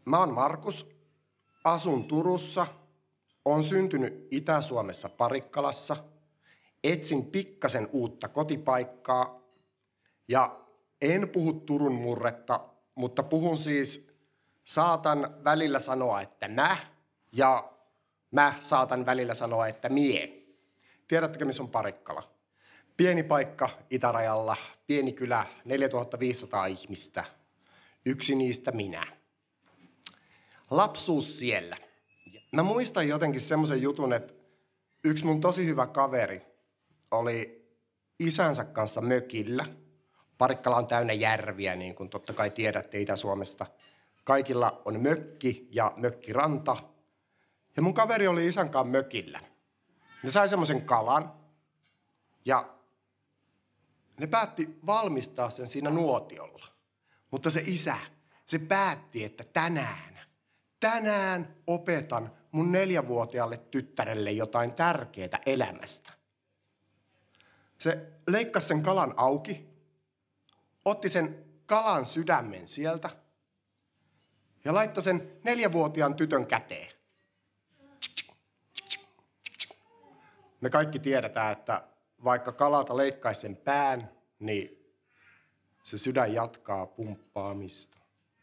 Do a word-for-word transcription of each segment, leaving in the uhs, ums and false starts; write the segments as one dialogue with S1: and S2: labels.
S1: Mä oon Markus, asun Turussa, oon syntynyt Itä-Suomessa Parikkalassa, etsin pikkasen uutta kotipaikkaa ja en puhu Turun murretta, mutta puhun siis, saatan välillä sanoa, että mä ja mä saatan välillä sanoa, että mie. Tiedättekö, missä on Parikkala? Pieni paikka itärajalla, pieni kylä, neljätuhattaviisisataa ihmistä. Yksi niistä minä. Lapsuus siellä. Mä muistan jotenkin semmoisen jutun, että yksi mun tosi hyvä kaveri oli isänsä kanssa mökillä. Parikkala on täynnä järviä, niin kuin totta kai tiedätte Itä-Suomesta. Kaikilla on mökki ja mökkiranta. Ja mun kaveri oli isän kanssa mökillä. Ne sai semmoisen kalan ja ne päätti valmistaa sen siinä nuotiolla. Mutta se isä, se päätti, että tänään, tänään opetan mun neljävuotiaalle tyttärelle jotain tärkeää elämästä. Se leikkasi sen kalan auki, otti sen kalan sydämen sieltä ja laittoi sen neljävuotiaan tytön käteen. Me kaikki tiedetään, että vaikka kalalta leikkaisi sen pään, niin se sydän jatkaa pumppaamista.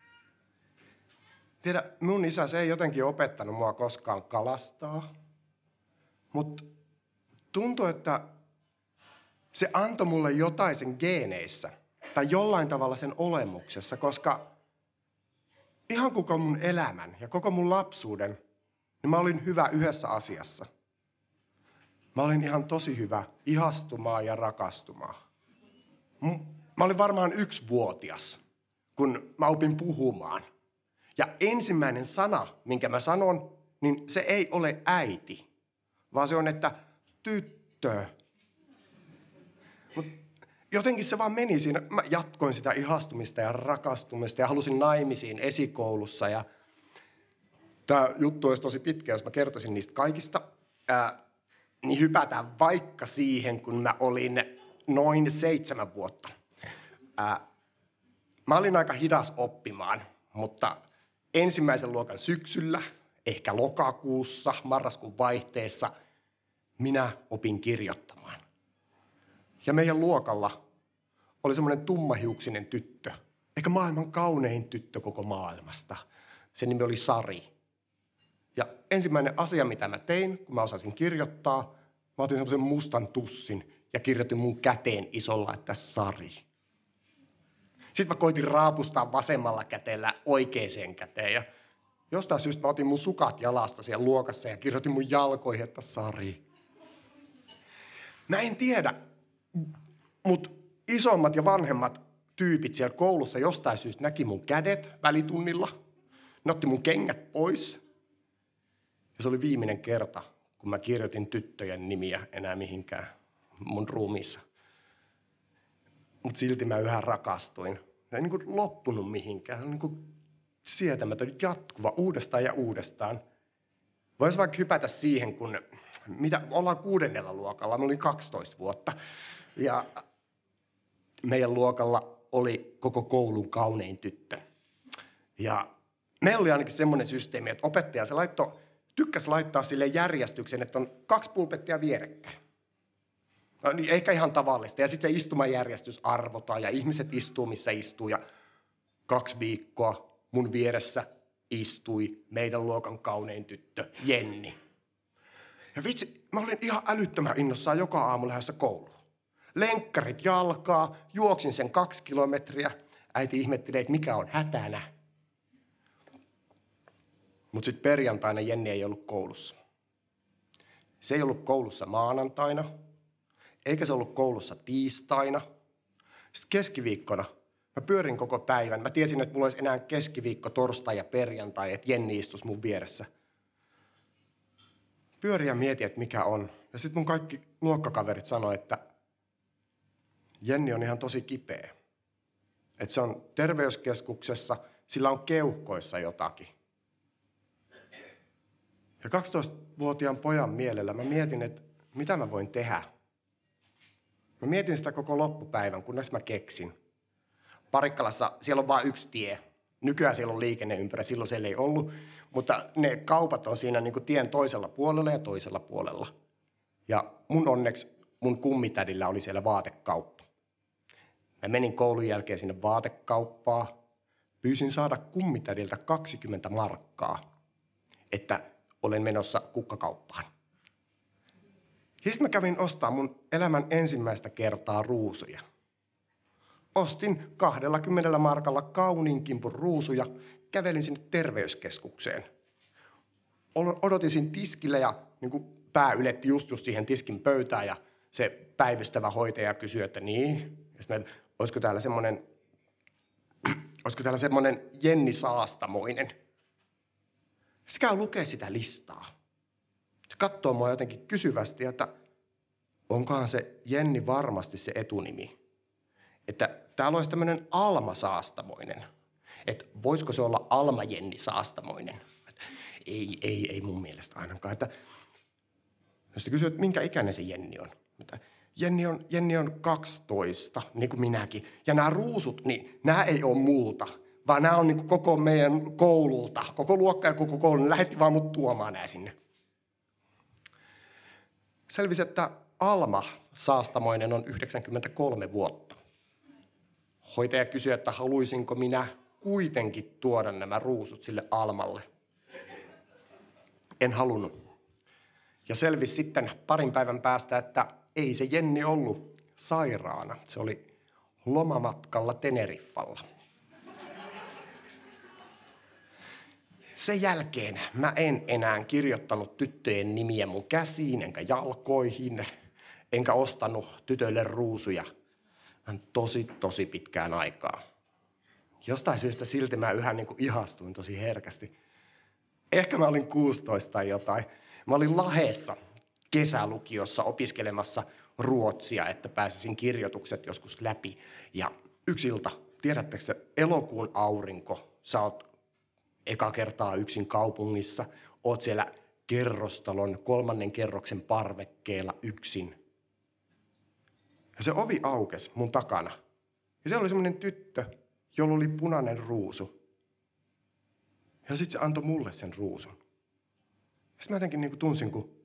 S1: Tiedä, mun isä, se ei jotenkin opettanut mua koskaan kalastaa, mutta tuntui, että se antoi mulle jotain sen geeneissä tai jollain tavalla sen olemuksessa, koska ihan koko mun elämän ja koko mun lapsuuden, niin mä olin hyvä yhdessä asiassa. Mä olin ihan tosi hyvä ihastumaan ja rakastumaan. Mä olin varmaan yksivuotias, kun mä opin puhumaan. Ja ensimmäinen sana, minkä mä sanon, niin se ei ole äiti, vaan se on, että tyttö. Mut jotenkin se vaan meni siinä. Mä jatkoin sitä ihastumista ja rakastumista ja halusin naimisiin esikoulussa. Ja tää juttu olisi tosi pitkä, jos mä kertoisin niistä kaikista. Ää, niin hypätään vaikka siihen, kun mä olin noin seitsemän vuotta. Ää, mä olin aika hidas oppimaan, mutta ensimmäisen luokan syksyllä, ehkä lokakuussa, marraskuun vaihteessa, minä opin kirjoittamaan. Ja meidän luokalla oli semmoinen tummahiuksinen tyttö, ehkä maailman kaunein tyttö koko maailmasta. Sen nimi oli Sari. Ja ensimmäinen asia, mitä mä tein, kun mä osasin kirjoittaa, mä otin semmoisen mustan tussin ja kirjoitin mun käteen isolla, että Sari. Sitten mä koitin raapustaa vasemmalla käteellä oikeaan käteen ja jostain syystä mä otin mun sukat jalasta siellä luokassa ja kirjoitin mun jalkoihin, että Sari. Mä en tiedä, mutta isommat ja vanhemmat tyypit siellä koulussa jostain syystä näki mun kädet välitunnilla. Ne otti mun kengät pois. Ja se oli viimeinen kerta, kun mä kirjoitin tyttöjen nimiä enää mihinkään mun ruumiissa. Mutta silti mä yhä rakastuin. Se ei niin kuin loppunut mihinkään. Se on niin kuin sietämätön, jatkuva, uudestaan ja uudestaan. Voisi vaikka hypätä siihen, kun mitä, ollaan kuudennella luokalla. Mä olin kaksitoista vuotta. Ja meidän luokalla oli koko koulun kaunein tyttö. Ja meillä oli ainakin semmoinen systeemi, että opettaja se laittoi, tykkäsi laittaa sille järjestyksen, että on kaksi pulpettia vierekkäin. No, niin eikä ihan tavallista. Ja sitten se istumajärjestys arvotaan ja ihmiset istuu, missä istuu. Ja kaksi viikkoa mun vieressä istui meidän luokan kaunein tyttö, Jenni. Ja vitsi, mä olin ihan älyttömän innossaan joka aamu lähdössä kouluun. Lenkkarit jalkaa, juoksin sen kaksi kilometriä. Äiti ihmetteli, että mikä on hätänä. Mutta sitten perjantaina Jenni ei ollut koulussa. Se ei ollut koulussa maanantaina, eikä se ollut koulussa tiistaina. Sitten keskiviikkona mä pyörin koko päivän. Mä tiesin, että mulla olisi enää keskiviikko, torstai ja perjantai, että Jenni istuisi mun vieressä. Pyörin ja mietin, että mikä on. Ja sitten mun kaikki luokkakaverit sanoi, että Jenni on ihan tosi kipeä. Että se on terveyskeskuksessa, sillä on keuhkoissa jotakin. Ja kaksitoistavuotiaan pojan mielellä mä mietin, että mitä mä voin tehdä. Mä mietin sitä koko loppupäivän, kunnes mä keksin. Parikkalassa siellä on vain yksi tie. Nykyään siellä on liikenneympyrä, silloin siellä ei ollut. Mutta ne kaupat on siinä niin kuin tien toisella puolella ja toisella puolella. Ja mun onneksi mun kummitädillä oli siellä vaatekauppa. Mä menin koulun jälkeen sinne vaatekauppaan. Pyysin saada kummitädiltä kaksikymmentä markkaa, että olen menossa kukkakauppaan. Sitten mä kävin ostaa mun elämän ensimmäistä kertaa ruusuja. Ostin kaksikymmentä markalla kauniin kimpun ruusuja, kävelin sinne terveyskeskukseen. Odotin siinä tiskillä ja niin kuin pää yletti just, just siihen tiskin pöytään ja se päivystävä hoitaja kysyi, että niin, mä, olisiko täällä semmoinen, olisiko täällä semmoinen Jenni Saastamoinen. Se käy lukea sitä listaa. Se katsoo mua jotenkin kysyvästi, että onkohan se Jenni varmasti se etunimi. Että täällä olisi tämmöinen Alma Saastamoinen. Että voisiko se olla Alma Jenni Saastamoinen. Että ei, ei, ei mun mielestä ainakaan. Että sitten kysyy, että minkä ikäinen se Jenni on. Että Jenni on, Jenni on kaksitoista, niin kuin minäkin. Ja nämä ruusut, niin nämä ei ole multa, vaan nämä on niin kuin koko meidän koululta. Koko luokka ja koko koulu, ne lähetti vaan mut tuomaan nämä sinne. Selvisi, että Alma Saastamoinen on yhdeksänkymmentäkolme vuotta. Hoitaja kysyi, että haluaisinko minä kuitenkin tuoda nämä ruusut sille Almalle. En halunnut. Ja selvisi sitten parin päivän päästä, että ei se Jenni ollut sairaana. Se oli lomamatkalla Teneriffalla. Sen jälkeen mä en enää kirjoittanut tyttöjen nimiä mun käsiin enkä jalkoihin, enkä ostanut tytöille ruusuja tosi, tosi pitkään aikaa. Jostain syystä silti mä yhä niin kuin ihastuin tosi herkästi. Ehkä mä olin kuusitoista tai jotain. Mä olin Lahdessa kesälukiossa opiskelemassa ruotsia, että pääsisin kirjoitukset joskus läpi. Ja yksi ilta, tiedättekö se, elokuun aurinko, sä oot eka kertaa yksin kaupungissa, oot siellä kerrostalon kolmannen kerroksen parvekkeella yksin. Ja se ovi aukesi mun takana. Ja siellä oli semmoinen tyttö, jolla oli punainen ruusu. Ja sitten se antoi mulle sen ruusun. Ja sitten mä jotenkin niin kuin tunsin, kun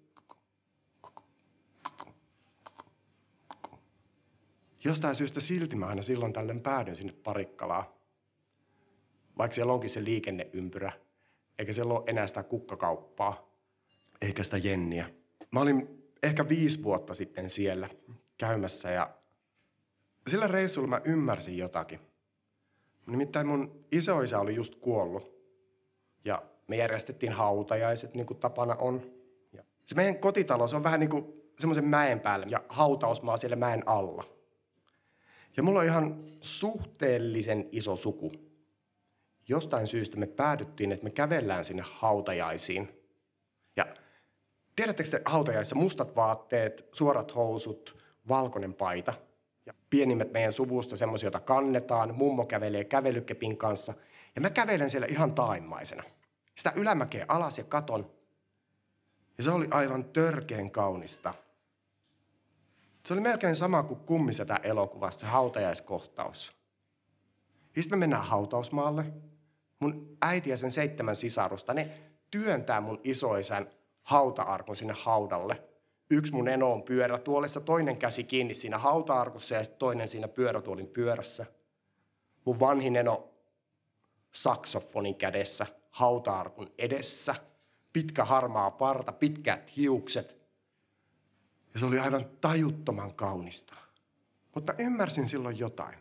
S1: jostain syystä silti mä aina silloin tällöin päädyin sinne Parikkalaan. Vaikka siellä onkin se liikenneympyrä, eikä siellä ole enää sitä kukkakauppaa, eikä sitä Jenniä. Mä olin ehkä viisi vuotta sitten siellä käymässä ja sillä reissulla mä ymmärsin jotakin. Nimittäin mun isoisä oli just kuollut ja me järjestettiin hautajaiset niin kuin tapana on. Ja se meidän kotitalo, se on vähän niin kuin semmoisen mäen päällä ja hautausmaa siellä mäen alla. Ja mulla on ihan suhteellisen iso suku. Jostain syystä me päädyttiin, että me kävellään sinne hautajaisiin. Ja tiedättekö te hautajaisissa mustat vaatteet, suorat housut, valkoinen paita. Ja pienimmät meidän suvusta semmoisia, joita kannetaan. Mummo kävelee kävelykepin kanssa. Ja mä kävelen siellä ihan taimmaisena. Sitä ylämäkeä alas ja katon. Ja se oli aivan törkeen kaunista. Se oli melkein sama kuin Kummisetä elokuvassa, se hautajaiskohtaus. Ja sitten me mennään hautausmaalle. Mun äiti ja sen seitsemän sisarusta, ne työntää mun isoisän hauta-arkun sinne haudalle. Yksi mun eno on pyörätuolissa, toinen käsi kiinni siinä hauta-arkussa ja toinen siinä pyörätuolin pyörässä. Mun vanhin eno saksofonin kädessä, hauta-arkun edessä. Pitkä harmaa parta, pitkät hiukset. Ja se oli aivan tajuttoman kaunista. Mutta ymmärsin silloin jotain.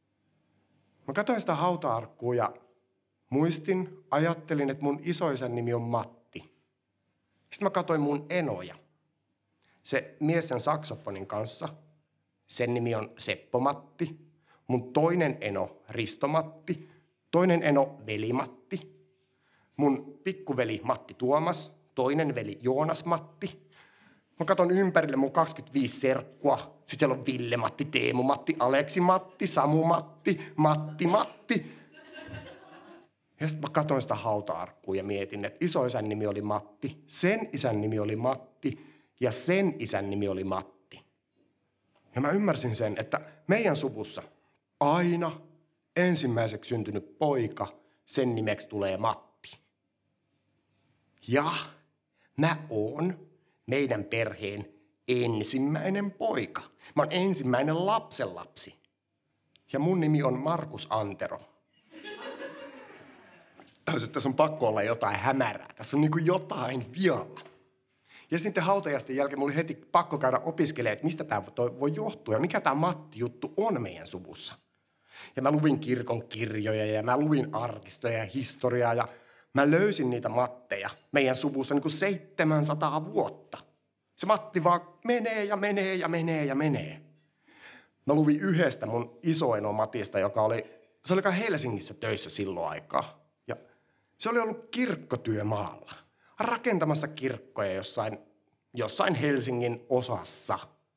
S1: Mä katsoin sitä hauta-arkkua ja muistin, ajattelin, että mun isoisän nimi on Matti. Sitten mä katsoin mun enoja. Se mies sen saksofonin kanssa, sen nimi on Seppo-Matti. Mun toinen eno Risto-Matti, toinen eno Veli-Matti. Mun pikkuveli Matti Tuomas, toinen veli Joonas-Matti. Mä katson ympärille mun kaksikymmentäviisi serkkua. Sitten siellä on Ville-Matti, Teemu-Matti, Aleksi-Matti, Samu-Matti, Matti-Matti. Ja sitten mä katsoin sitä hauta-arkkua ja mietin, että isoisän nimi oli Matti, sen isän nimi oli Matti ja sen isän nimi oli Matti. Ja mä ymmärsin sen, että meidän suvussa aina ensimmäiseksi syntynyt poika, sen nimeksi tulee Matti. Ja mä oon meidän perheen ensimmäinen poika. Mä oon ensimmäinen lapsenlapsi. Ja mun nimi on Markus Antero. Tässä on pakko olla jotain hämärää. Tässä on niin kuin jotain vialla. Ja sitten hautajaisten jälkeen mulla oli heti pakko käydä opiskelemaan, että mistä tämä voi johtua ja mikä tämä Matti-juttu on meidän suvussa. Ja mä luvin kirkon kirjoja ja mä luvin arkistoja ja historiaa ja mä löysin niitä Matteja meidän suvussa niin kuin seitsemänsataa vuotta. Se Matti vaan menee ja menee ja menee ja menee. Mä luvin yhdestä mun isoeno Matista, joka oli, se oli Helsingissä töissä silloin aikaa. Ja se oli ollut kirkkotyömaalla, rakentamassa kirkkoja jossain, jossain Helsingin osassa.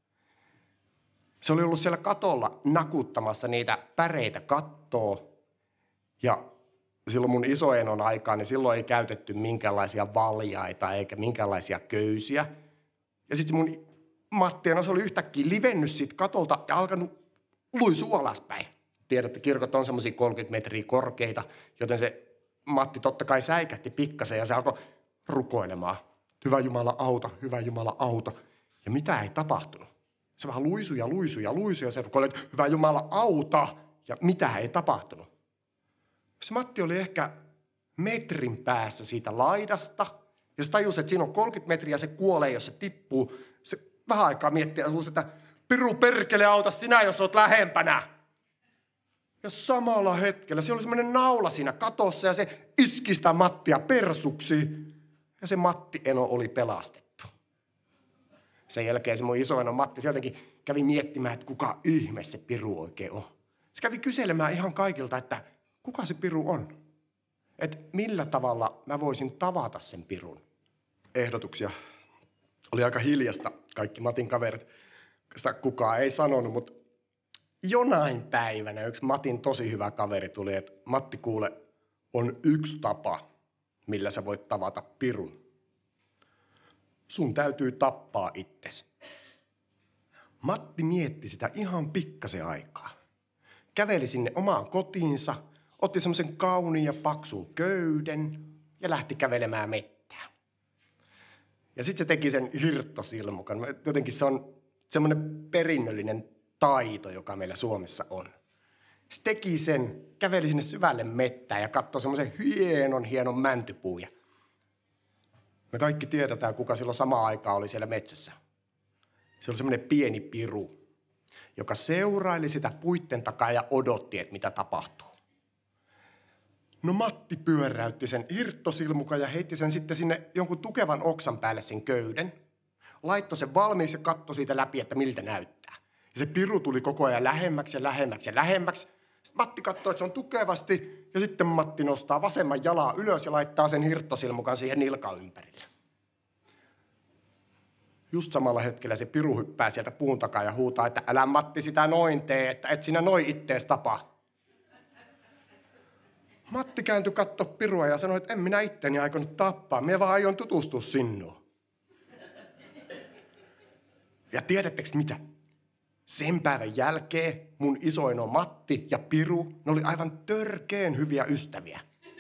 S1: Se oli ollut siellä katolla nakuttamassa niitä päreitä kattoa. Ja silloin mun isoenon aikaan, niin silloin ei käytetty minkäänlaisia valjaita eikä minkäänlaisia köysiä. Ja sitten mun Mattiana se oli yhtäkkiä livennyt siitä katolta ja alkanut luisua alaspäin. Tiedätte, kirkot on semmoisia kolmekymmentä metriä korkeita, joten se Matti totta kai säikähti pikkasen ja se alkoi rukoilemaan. Hyvä Jumala auta, hyvä Jumala auta. Ja mitä ei tapahtunut. Se vähän luisui ja luisui ja luisui ja se rukoili, että hyvä Jumala auta. Ja mitä ei tapahtunut. Se Matti oli ehkä metrin päässä siitä laidasta. Ja se tajusi, että siinä on kolmekymmentä metriä ja se kuolee, jos se tippuu. Se vähän aikaa miettii ja luusi, että piru perkele auta sinä, jos oot lähempänä. Ja samalla hetkellä se oli semmoinen naula siinä katossa ja se iski sitä Mattia persuksi. Ja se Matti-eno oli pelastettu. Sen jälkeen se mun isoeno Matti se jotenkin kävi miettimään, että kuka ihme se piru oikein on. Se kävi kyselemään ihan kaikilta, että kuka se piru on. Että millä tavalla mä voisin tavata sen pirun. Ehdotuksia. Oli aika hiljasta kaikki Matin kaverit. Sitä kukaan ei sanonut, mutta jonain päivänä yksi Matin tosi hyvä kaveri tuli, että Matti kuule, on yksi tapa, millä sä voit tavata pirun. Sun täytyy tappaa itsesi. Matti mietti sitä ihan pikkasen aikaa. Käveli sinne omaan kotiinsa, otti semmoisen kauniin ja paksun köyden ja lähti kävelemään mettään. Ja sitten se teki sen hirttosilmukan. Jotenkin se on semmoinen perinnöllinen taito, joka meillä Suomessa on. Se teki sen, käveli sinne syvälle mettään ja katsoi semmoisen hienon, hienon mäntypuun. Me kaikki tiedetään, kuka silloin samaan aikaan oli siellä metsässä. Se oli semmoinen pieni piru, joka seuraili sitä puitten takaa ja odotti, että mitä tapahtuu. No Matti pyöräytti sen hirttosilmukan ja heitti sen sitten sinne jonkun tukevan oksan päälle sen köyden. Laittoi sen valmiiksi ja katsoi siitä läpi, että miltä näyttää. Ja se piru tuli koko ajan lähemmäksi ja lähemmäksi ja lähemmäksi. Sitten Matti katsoi, että se on tukevasti ja sitten Matti nostaa vasemman jalaa ylös ja laittaa sen hirttosilmukan siihen nilkan ympärille. Just samalla hetkellä se piru hyppää sieltä puun takaa ja huutaa, että älä Matti sitä noin tee, että et sinä noin ittees tapa. Matti kääntyi katsoa pirua ja sanoi, että en minä itteni aikonut tappaa, minä vaan aion tutustua sinuun. Ja tiedättekö mitä? Sen päivän jälkeen mun isoino Matti ja Piru, ne oli aivan törkeen hyviä ystäviä.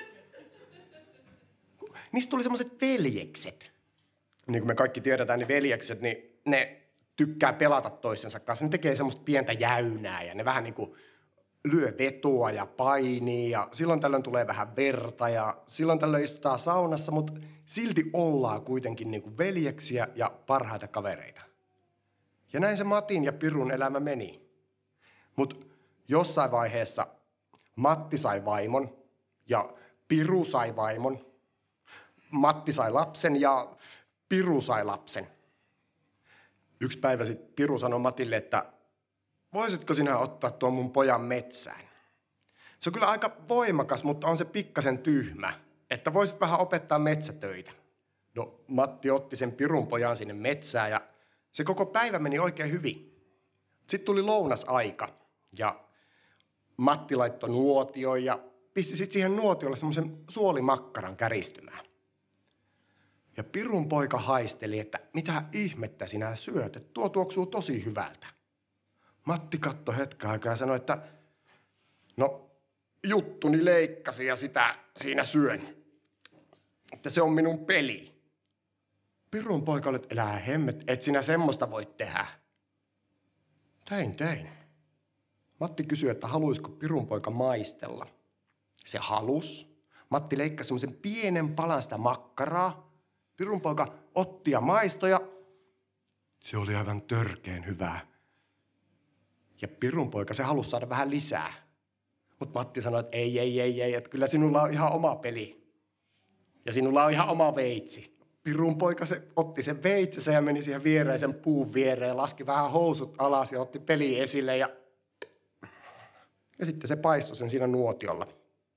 S1: Niistä tuli semmoiset veljekset. Niin kuin me kaikki tiedetään, niin veljekset, niin ne tykkää pelata toisensa kanssa. Ne tekee semmoista pientä jäynää ja ne vähän niin kuin lyö vetoa ja painii ja silloin tällöin tulee vähän verta ja silloin tällöin istutaan saunassa, mutta silti ollaan kuitenkin niin kuin veljeksiä ja parhaita kavereita. Ja näin se Matin ja Pirun elämä meni. Mutta jossain vaiheessa Matti sai vaimon ja Piru sai vaimon. Matti sai lapsen ja Piru sai lapsen. Yksi päivä sitten Piru sanoi Matille, että voisitko sinä ottaa tuon mun pojan metsään? Se on kyllä aika voimakas, mutta on se pikkasen tyhmä, että voisit vähän opettaa metsätöitä. No Matti otti sen Pirun pojan sinne metsään ja se koko päivä meni oikein hyvin. Sitten tuli lounasaika ja Matti laittoi nuotioon ja pisti sitten siihen nuotiolle semmoisen suolimakkaran käristymään. Ja Pirun poika haisteli, että mitä ihmettä sinä syöt, että tuo tuoksuu tosi hyvältä. Matti katsoi hetken aikaa ja sanoi, että no juttuni leikkasin ja sitä siinä syön. Että se on minun peli. Pirun poika olet, elää hemmet, et sinä semmoista voi tehdä. Tein, tein. Matti kysyi, että haluaisiko Pirun poika maistella. Se halus. Matti leikkasi semmoisen pienen palan sitä makkaraa. Pirun poika otti ja maistoi ja se oli aivan törkeen hyvää. Ja Pirun poika, se halusi saada vähän lisää. Mutta Matti sanoi, että ei, ei, ei, ei, että kyllä sinulla on ihan oma peli. Ja sinulla on ihan oma veitsi. Pirun poika se otti sen veitsensä ja meni siihen viereisen puun viereen ja laski vähän housut alas ja otti peli esille. Ja, ja sitten se paistoi sen siinä nuotiolla.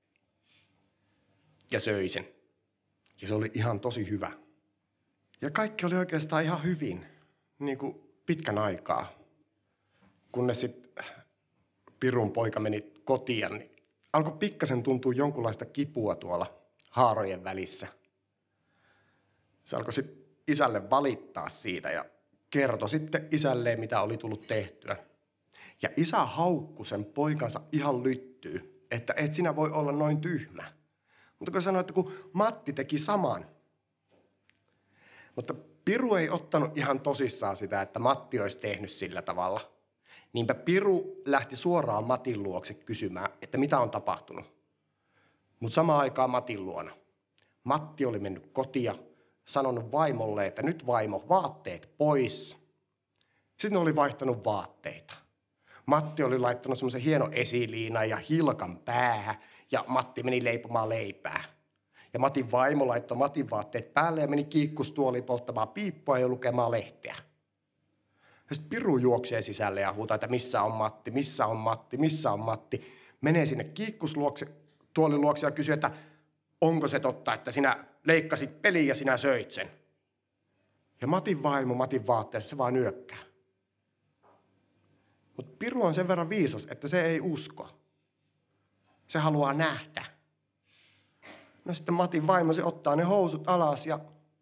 S1: Ja söi sen. Ja se oli ihan tosi hyvä. Ja kaikki oli oikeastaan ihan hyvin, niin kuin pitkän aikaa. Kunnes sitten Pirun poika meni kotiin, niin alkoi pikkasen tuntua jonkunlaista kipua tuolla haarojen välissä. Se alkoi sitten isälle valittaa siitä ja kertoi sitten isälleen, mitä oli tullut tehtyä. Ja isä haukkui sen poikansa ihan lyttyy, että et sinä voi olla noin tyhmä. Mutta kun sanoi, että kun Matti teki saman. Mutta Piru ei ottanut ihan tosissaan sitä, että Matti olisi tehnyt sillä tavalla. Niinpä Piru lähti suoraan Matin luokse kysymään, että mitä on tapahtunut. Mutta samaan aikaan Matin luona. Matti oli mennyt kotia, sanonut vaimolle, että nyt vaimo, vaatteet pois. Sitten ne oli vaihtanut vaatteita. Matti oli laittanut semmoisen hieno esiliinan ja hilkan päähän, ja Matti meni leipomaan leipää. Ja Matin vaimo laittoi Matin vaatteet päälle ja meni kiikkustuoliin polttamaan piippua ja lukemaan lehteä. Ja sitten Piru juoksee sisälle ja huutaa, että missä on Matti, missä on Matti, missä on Matti. Menee sinne kiikkustuolin luokse ja kysyy, että onko se totta, että sinä leikkasit peliin ja sinä söit sen. Ja Matin vaimo Matin vaatteessa se vaan nyökkää. Mutta Piru on sen verran viisas, että se ei usko. Se haluaa nähdä. No sitten Matin vaimo se ottaa ne housut alas ja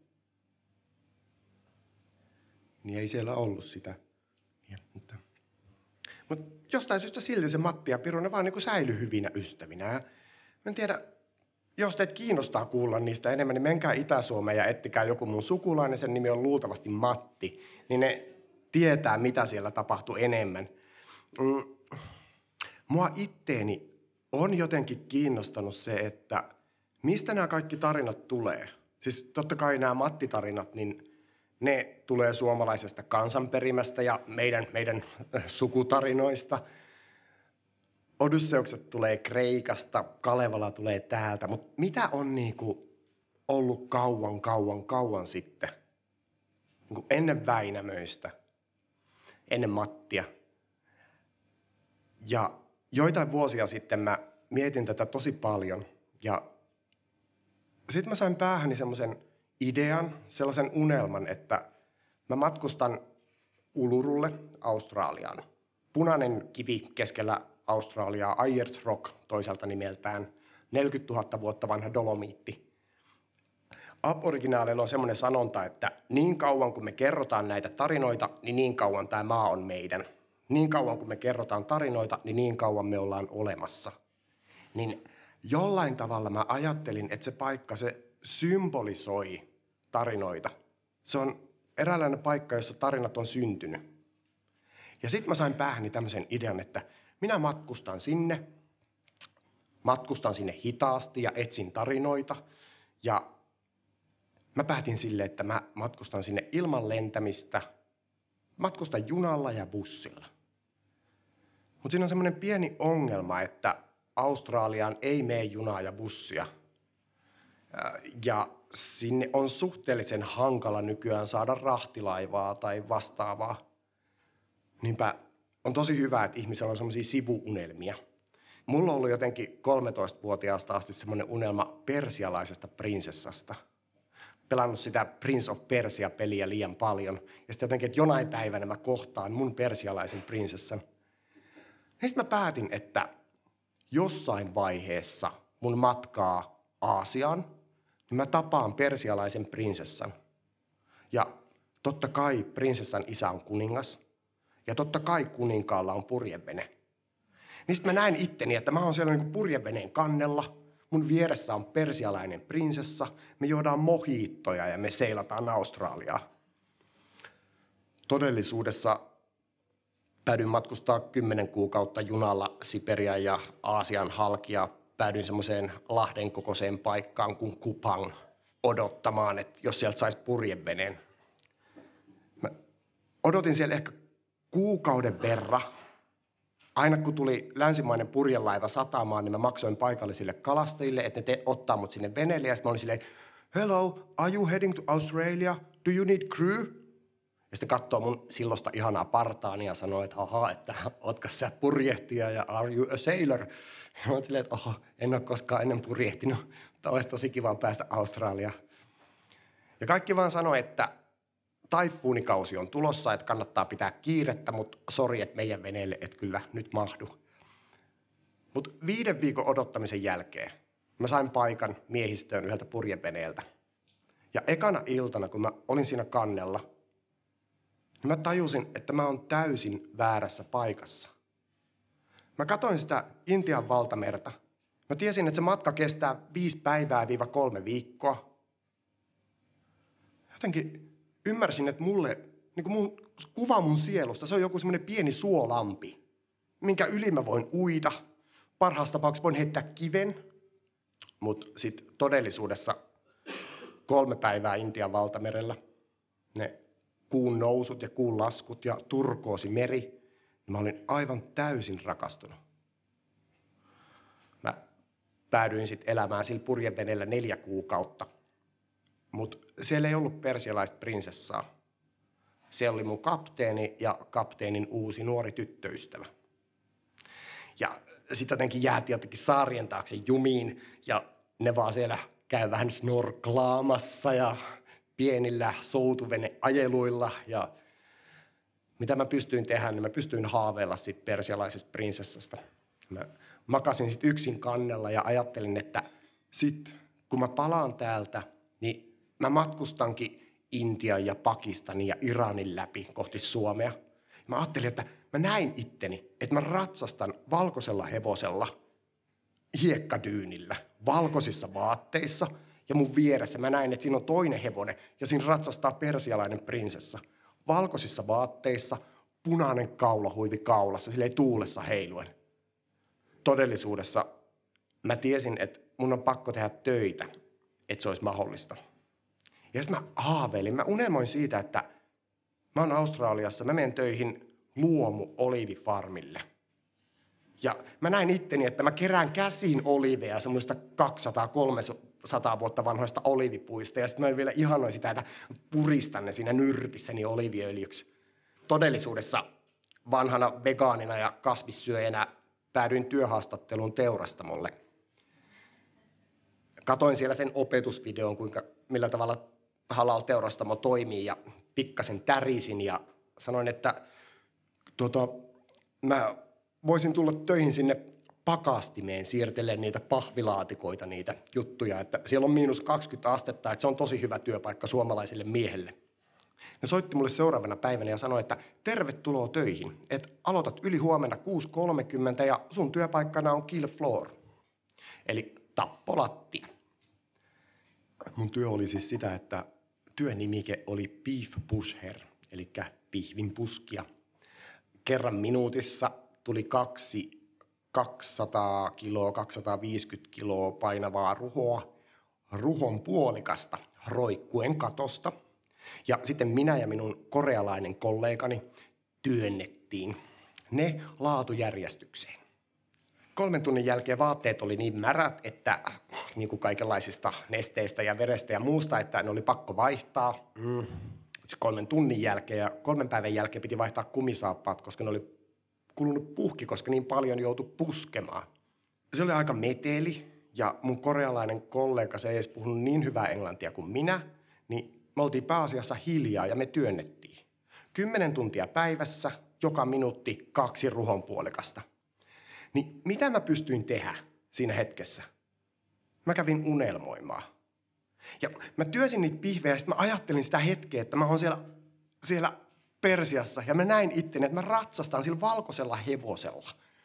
S1: niin ei siellä ollut sitä. Mutta, mutta jostain syystä silti se Matti ja Piru, ne vaan niin kuin säilyi hyvinä ystävinä. Ja mä en tiedä, jos teitä kiinnostaa kuulla niistä enemmän, niin menkää Itä-Suomeen ja ettikää joku mun sukulainen, sen nimi on luultavasti Matti. Niin ne tietää, mitä siellä tapahtui enemmän. Mm. Mua itteeni on jotenkin kiinnostanut se, että mistä nämä kaikki tarinat tulee. Siis totta kai nämä Matti-tarinat, niin ne tulee suomalaisesta kansanperimästä ja meidän, meidän sukutarinoista. Odysseukset tulee Kreikasta, Kalevala tulee täältä, mutta mitä on niinku ollut kauan, kauan, kauan sitten? Niinku ennen Väinämöistä, ennen Mattia. Ja joitain vuosia sitten mä mietin tätä tosi paljon ja sitten mä sain päähäni semmoisen idean, sellaisen unelman, että mä matkustan Ulurulle, Australiaan. Punainen kivi keskellä Australiaa, Ayers Rock toiselta nimeltään, neljäkymmentätuhatta vuotta vanha dolomiitti. Aboriginaaleilla on semmoinen sanonta, että niin kauan kun me kerrotaan näitä tarinoita, niin niin kauan tämä maa on meidän. Niin kauan kun me kerrotaan tarinoita, niin niin kauan me ollaan olemassa. Niin jollain tavalla mä ajattelin, että se paikka, se symbolisoi tarinoita. Se on eräänlainen paikka, jossa tarinat on syntynyt. Ja sitten mä sain päähäni tämmöisen idean, että minä matkustan sinne, matkustan sinne hitaasti ja etsin tarinoita. Ja mä päätin sille, että mä matkustan sinne ilman lentämistä, matkustan junalla ja bussilla. Mutta siinä on semmoinen pieni ongelma, että Australiaan ei mene junaa ja bussia. Ja sinne on suhteellisen hankala nykyään saada rahtilaivaa tai vastaavaa. Niinpä on tosi hyvä, että ihmisellä on semmoisia sivuunelmia. Mulla on ollut jotenkin kolmetoistavuotiaasta asti semmoinen unelma persialaisesta prinsessasta. Pelannut sitä Prince of Persia-peliä liian paljon. Ja sitten jotenkin, että jonain päivänä mä kohtaan mun persialaisen prinsessan. Ja sitten mä päätin, että jossain vaiheessa mun matkaa Aasiaan, niin mä tapaan persialaisen prinsessan. Ja totta kai prinsessan isä on kuningas. Ja totta kai kuninkaalla on purjevene. Niin sitten mä näin itteni, että mä oon siellä niinku purjeveneen kannella. Mun vieressä on persialainen prinsessa. Me juodaan mohiittoja ja me seilataan Australiaa. Todellisuudessa päädyin matkustaa kymmenen kuukautta junalla Siperian ja Aasian halki ja päädyin semmoiseen Lahden kokoiseen paikkaan kuin Kupang odottamaan, että jos sieltä saisi purjeveneen. Mä odotin siellä ehkä kuukauden verran. Aina kun tuli länsimainen purjelaiva satamaan, niin mä maksoin paikallisille kalastajille, että ne te- ottaa mut sinne veneelle. Ja sitten mä olin silleen, hello, are you heading to Australia? Do you need crew? Ja sitten katsoo mun silloista ihanaa partaani ja sanoo, että ahaa, että ootko sä purjehtija ja are you a sailor? Ja mä olin silleen, että oho, en ole koskaan ennen purjehtinut, mutta olisi tosi kiva päästä Australiaan. Ja kaikki vaan sanoi, että taifuunikausi on tulossa, että kannattaa pitää kiirettä, mutta sori, että meidän veneelle et kyllä nyt mahdu. Mutta viiden viikon odottamisen jälkeen mä sain paikan miehistöön yhdeltä purjeveneeltä. Ja ekana iltana, kun mä olin siinä kannella, niin mä tajusin, että mä oon täysin väärässä paikassa. Mä katsoin sitä Intian valtamerta. Mä tiesin, että se matka kestää viisi päivää viiva kolme viikkoa. Jotenkin ymmärsin, että mulle, niin kuin mun kuva mun sielusta, se on joku semmoinen pieni suolampi, minkä yli mä voin uida. Parhaassa tapauksessa voin heittää kiven, mutta sitten todellisuudessa kolme päivää Intian valtamerellä, ne kuun nousut ja kuun laskut ja turkoosi meri, niin mä olin aivan täysin rakastunut. Mä päädyin sitten elämään sillä purjeveneellä neljä kuukautta. Mutta siellä ei ollut persialaista prinsessaa. Siellä oli mun kapteeni ja kapteenin uusi nuori tyttöystävä. Ja sitten jotenkin jäätiin jotenkin saarien taakse jumiin ja ne vaan siellä käy vähän snorklaamassa ja pienillä soutuveneajeluilla. Ja mitä mä pystyin tehdä, niin mä pystyin haaveilla siitä persialaisesta prinsessasta. Mä makasin sitten yksin kannella ja ajattelin, että sit kun mä palaan täältä, niin mä matkustankin Intian ja Pakistanin ja Iranin läpi kohti Suomea. Mä ajattelin, että mä näin itteni, että mä ratsastan valkoisella hevosella hiekkadyynillä, valkoisissa vaatteissa. Ja mun vieressä mä näin, että siinä on toinen hevonen ja siinä ratsastaa persialainen prinsessa. Valkoisissa vaatteissa, punainen kaulahuivi kaulassa, silleen tuulessa heiluen. Todellisuudessa mä tiesin, että mun on pakko tehdä töitä, että se olisi mahdollista. Ja sitten mä haaveilin, mä unelmoin siitä, että mä oon Australiassa, mä menen töihin luomu-oliivifarmille. Ja mä näin itteni, että mä kerään käsiin oliiveja, semmoista kaksisataa kolmesataa vuotta vanhoista oliivipuista. Ja sitten mä vielä ihanoin sitä, että puristan ne siinä nyrkissäni oliiviöljyksi. Todellisuudessa vanhana vegaanina ja kasvissyöjänä päädyin työhaastatteluun teurastamolle. Katoin siellä sen opetusvideon, kuinka, millä tavalla halal-teurastamo toimii ja pikkasen tärisin ja sanoin, että tota, mä voisin tulla töihin sinne pakastimeen siirtelemään niitä pahvilaatikoita, niitä juttuja, että siellä on miinus kaksikymmentä astetta, että se on tosi hyvä työpaikka suomalaiselle miehelle. Ne soitti mulle seuraavana päivänä ja sanoi, että tervetuloa töihin, että aloitat yli huomenna kuusi kolmekymmentä ja sun työpaikkana on kill floor, eli tappolattia. Mun työ oli siis sitä, että työnimike oli beef pusher, eli pihvin puskia. Kerran minuutissa tuli kaksi kaksisataa kiloa, kaksisataaviisikymmentä kiloa painavaa ruhoa, ruhon puolikasta roikkuen katosta. Ja sitten minä ja minun korealainen kollegani työnnettiin ne laatujärjestykseen. Kolmen tunnin jälkeen vaatteet oli niin märät, että niin kuin kaikenlaisista nesteistä ja verestä ja muusta, että ne oli pakko vaihtaa. Mm. Kolmen tunnin jälkeen ja kolmen päivän jälkeen piti vaihtaa kumisaappaat, koska ne oli kulunut puhki, koska niin paljon joutui puskemaan. Se oli aika meteli ja mun korealainen kollega, se ei edes puhunut niin hyvää englantia kuin minä, niin me oltiin pääasiassa hiljaa ja me työnnettiin. Kymmenen tuntia päivässä, joka minuutti kaksi ruhonpuolikasta. Niin mitä mä pystyin tehdä siinä hetkessä? Mä kävin unelmoimaan. Ja mä työsin niitä pihvejä ja sitten mä ajattelin sitä hetkeä, että mä oon siellä, siellä Persiassa ja mä näin itteni, että mä ratsastan sillä valkoisella hevosella.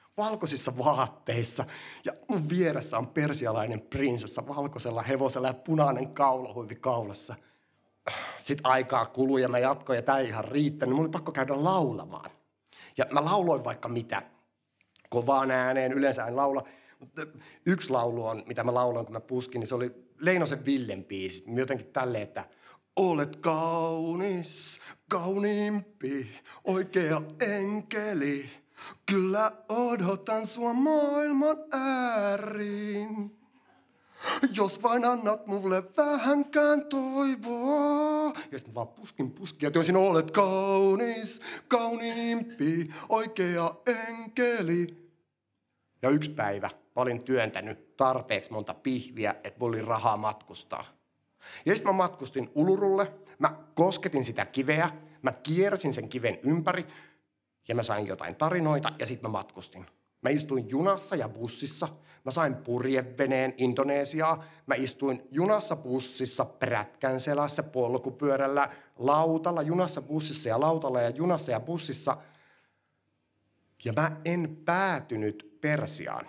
S1: valkoisissa vaatteissa. Ja mun vieressä on persialainen prinsessa valkoisella hevosella ja punainen kaulahuivi kaulassa. Sitten aikaa kului ja mä jatkoin ja tää ei ihan riittänyt. Mulla oli pakko käydä laulamaan. Ja mä lauloin vaikka mitä. Kovaan ääneen, yleensä en laula. Mutta yksi laulu on, mitä mä lauloin, kun mä puskin, niin se oli Leinosen Villen biisi. Jotenkin tälleen, että olet kaunis, kauniimpi, oikea enkeli. Kyllä odotan sua maailman ääriin. Jos vain annat mulle vähänkään toivoa. Ja sitten mä vaan puskin puskin ja työnsin, olet kaunis, kauniimpi, oikea enkeli. Ja yksi päivä mä olin työntänyt tarpeeksi monta pihviä, että mulla oli rahaa matkustaa. Ja sitten mä matkustin Ulurulle, mä kosketin sitä kiveä, mä kiersin sen kiven ympäri ja mä sain jotain tarinoita ja sitten mä matkustin. Mä istuin junassa ja bussissa, mä sain purjeveneen Indonesiaa, mä istuin junassa, bussissa, prätkän selässä, polkupyörällä, lautalla, junassa, bussissa ja lautalla ja junassa ja bussissa. Ja mä en päätynyt Persiaan,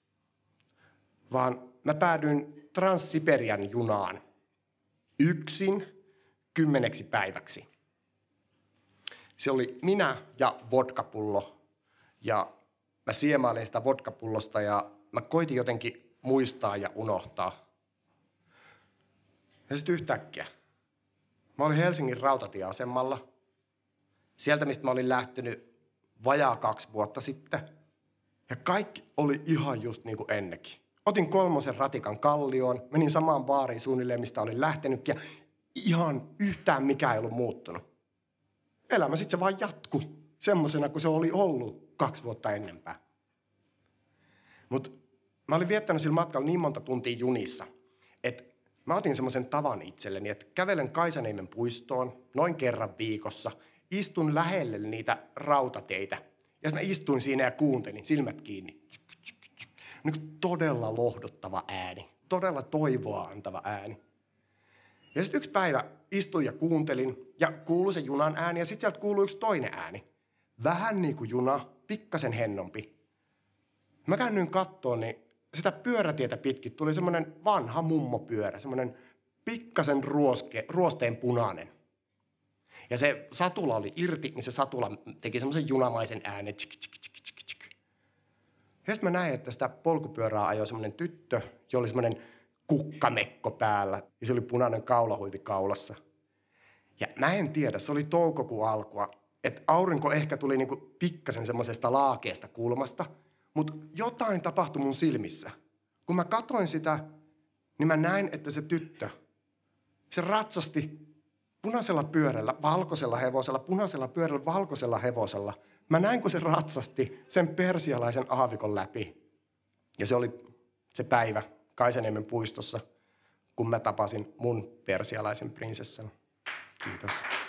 S1: vaan mä päädyin Trans-Siperian junaan yksin kymmeneksi päiväksi. Se oli minä ja vodkapullo ja mä siemailin sitä vodkapullosta ja mä koitin jotenkin muistaa ja unohtaa. Ja sitten yhtäkkiä. Mä olin Helsingin rautatieasemalla. Sieltä, mistä mä olin lähtenyt vajaa kaksi vuotta sitten. Ja kaikki oli ihan just niin kuin ennenkin. Otin kolmosen ratikan Kallioon, menin samaan baariin suunnilleen, mistä olin lähtenyt. Ja ihan yhtään mikään ei ollut muuttunut. Elämä sitten se vaan jatkui semmosena kuin se oli ollut kaksi vuotta ennempää. Mutta mä olin viettänyt sillä matkalla niin monta tuntia junissa, että mä otin semmoisen tavan itselleni, että kävelen Kaisaniemen puistoon noin kerran viikossa, istun lähelle niitä rautateitä ja sitten mä istuin siinä ja kuuntelin silmät kiinni. Niin todella lohduttava ääni, todella toivoa antava ääni. Ja sitten yksi päivä istuin ja kuuntelin ja kuului se junan ääni ja sitten sieltä kuului yksi toinen ääni. Vähän niin kuin juna, pikkasen hennompi. Mä käännyin kattoon, niin sitä pyörätietä pitkin tuli semmoinen vanha mummopyörä, semmoinen pikkasen ruoske, ruosteen punainen. Ja se satula oli irti, niin se satula teki semmoisen junamaisen äänen. Tsk, tsk, tsk, tsk, tsk. Ja sitten mä näin, että sitä polkupyörää ajoi semmoinen tyttö, jolla oli semmoinen kukkamekko päällä. Ja se oli punainen kaulahuivi kaulassa. Ja mä en tiedä, se oli toukokuun alkua, että aurinko ehkä tuli niinku pikkasen semmoisesta laakeesta kulmasta, mutta jotain tapahtui mun silmissä. Kun mä katoin sitä, niin mä näin, että se tyttö, se ratsasti punaisella pyörällä, valkoisella hevosella, punaisella pyörällä, valkoisella hevosella. Mä näin, kun se ratsasti sen persialaisen aavikon läpi. Ja se oli se päivä Kaisaniemen puistossa, kun mä tapasin mun persialaisen prinsessan. Kiitos.